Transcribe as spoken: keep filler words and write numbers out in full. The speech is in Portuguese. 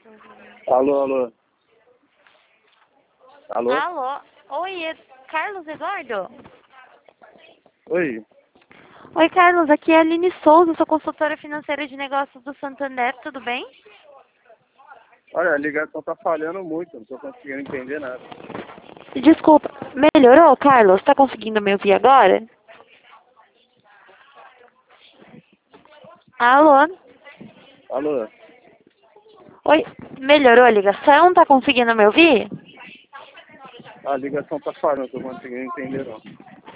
Alô, alô. Alô? Alô? Oi, é Carlos Eduardo? Oi. Oi, Carlos, aqui é a Aline Souza, sou consultora financeira de negócios do Santander, tudo bem? Olha, a ligação tá falhando muito, não tô conseguindo entender nada. Desculpa, melhorou, Carlos? Tá conseguindo me ouvir agora? Alô? Alô? Oi, melhorou a ligação? Tá conseguindo me ouvir? A ligação tá falhando, não tô conseguindo entender não.